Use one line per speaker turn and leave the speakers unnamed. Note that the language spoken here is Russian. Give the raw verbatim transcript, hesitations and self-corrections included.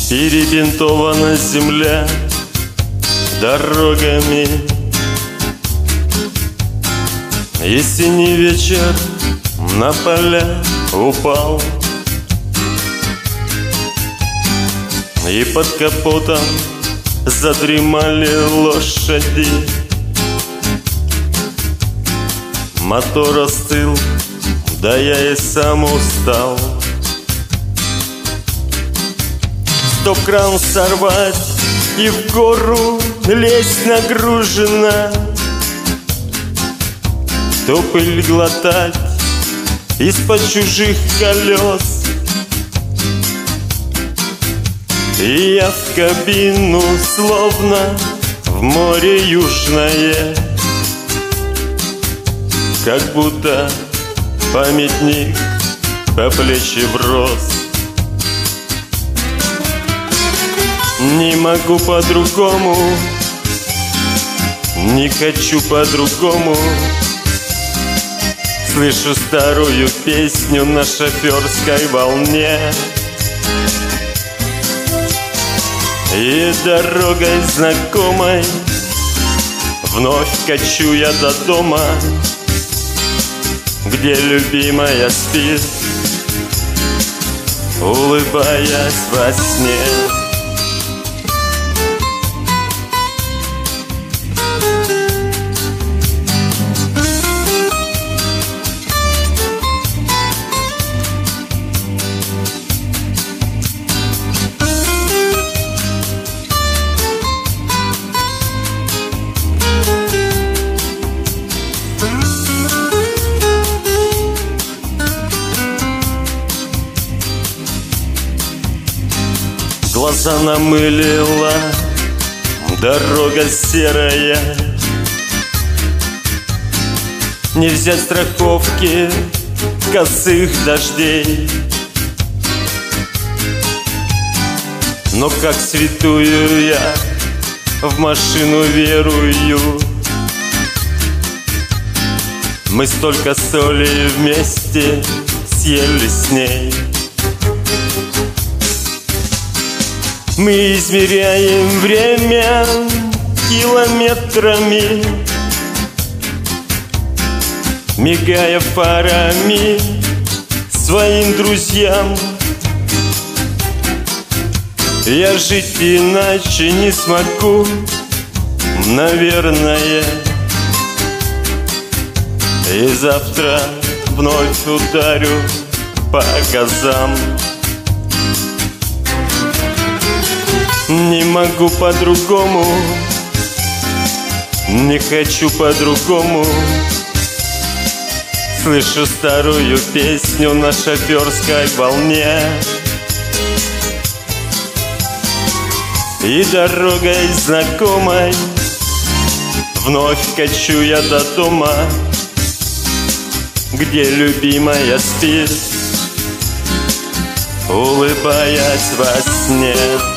Перебинтована земля дорогами. Есенний вечер на поля упал, и под капотом задремали лошади. Мотор остыл, да я и сам устал. Стоп-кран сорвать и в гору лезть нагружена, то пыль глотать из-под чужих колес. И я в кабину, словно в море южное, как будто памятник по плечи врос. Не могу по-другому, не хочу по-другому. Слышу старую песню на шоферской волне, и дорогой знакомой вновь качу я до дома, где любимая спит, улыбаясь во сне. Глаза намылила дорога серая, не взять страховки косых дождей. Но как святую я в машину верую, мы столько соли вместе съели с ней. Мы измеряем время километрами, мигая фарами своим друзьям. Я жить иначе не смогу, наверное, и завтра вновь ударю по газам. Не могу по-другому, не хочу по-другому. Слышу старую песню на шоферской волне, и дорогой знакомой вновь качу я до дома, где любимая спит, улыбаясь во сне.